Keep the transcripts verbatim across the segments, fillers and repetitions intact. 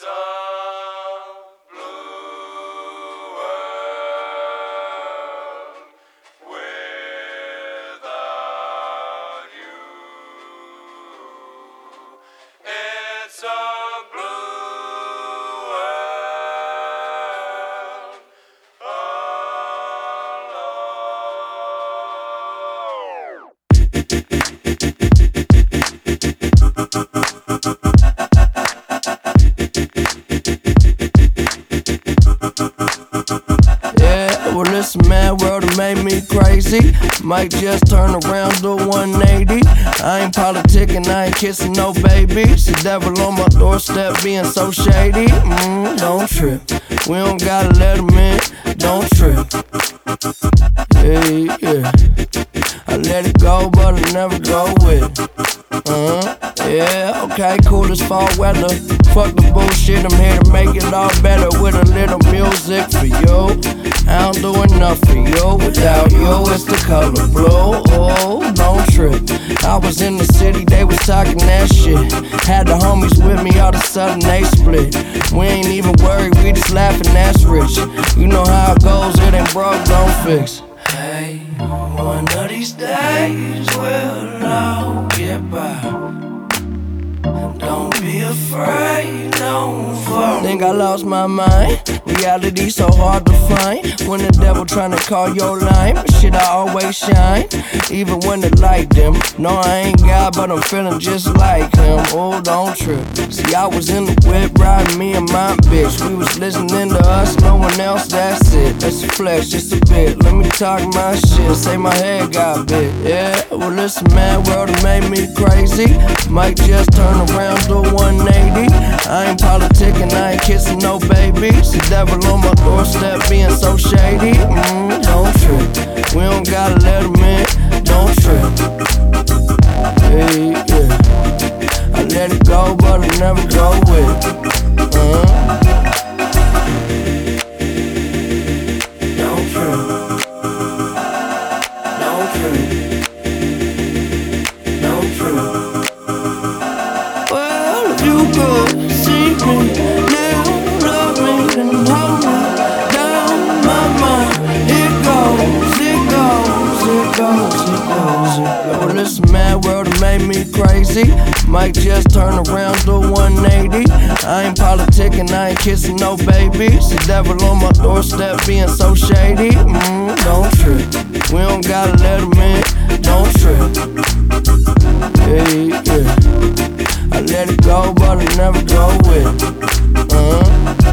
It's a blue world without you. It's a blue world Well, it's a mad world that made me crazy. Might just turn around to one eighty. I ain't politicking, I ain't kissing no babies. The devil on my doorstep being so shady. Mm, don't trip, we don't gotta let him in. Don't trip. Hey, yeah. I let it go, but I never go with it. Uh-huh. Yeah, okay, cool as fall weather. Fuck the bullshit, I'm here to make it all better with a little music for you. I don't do enough for you. Without you, it's the color blue. Oh, don't trip. I was in the city, they was talking that shit. Had the homies with me, all of a sudden they split. We ain't even worried, we just laughing, that's rich. You know how it goes, it ain't broke, don't fix. Hey, one of these days we'll all get by. Don't be afraid, don't fall. Think I lost my mind. Reality so hard to find. When the devil tryna call your line, but shit, I always shine. Even when the light dim. No, I ain't God, but I'm feeling just like him. Oh, don't trip. See, I was in the whip riding me and my bitch. We was listening to us, no one else, that's it. Let's flex just a bit. Let me talk my shit. Say my head got big. Yeah, well, it's a mad world that made me crazy. Might just turn around to one eighty. I ain't politicking, I ain't kissing no babies. The devil on my doorstep being so shady. Mm, don't trip, we don't gotta let him in. Don't trip. Hey, yeah. I let it go, but I never go with it. Uh-huh. Don't trip. Don't trip. Don't trip. Well, if you could see me now, love me and hold me down, my mind, it goes, it goes, it goes, it goes, it goes. Well, this mad world that made me crazy. Might just turn around to one eighty. I ain't politicking, I ain't kissing no babies. The devil on my doorstep being so shady. Mm, don't trip, we don't gotta let him in. Don't trip. Hey, yeah. I let it go, but I never go with it. Uh-huh.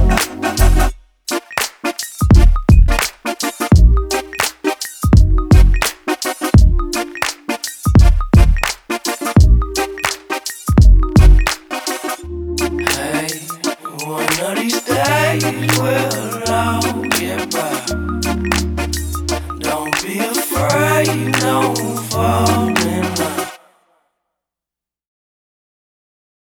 Hey, one of these days we'll all get by. Don't be afraid, don't fall.